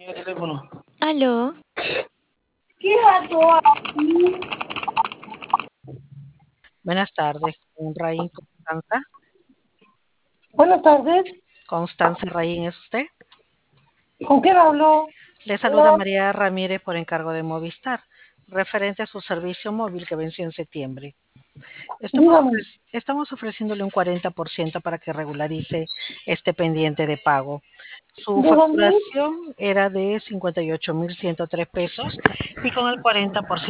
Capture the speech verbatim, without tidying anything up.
teléfono. Aló. ¿Qué pasó aquí? Buenas tardes, con Raín Constanza. Buenas tardes. Constanza Raín, ¿es usted? ¿Con quién hablo? Le saluda María Ramírez por encargo de Movistar, referente a su servicio móvil que venció en septiembre. Estamos, Dígame. ofreci- estamos ofreciéndole un cuarenta por ciento para que regularice este pendiente de pago. Su ¿De dónde? facturación era de cincuenta y ocho mil ciento tres pesos y con el cuarenta por ciento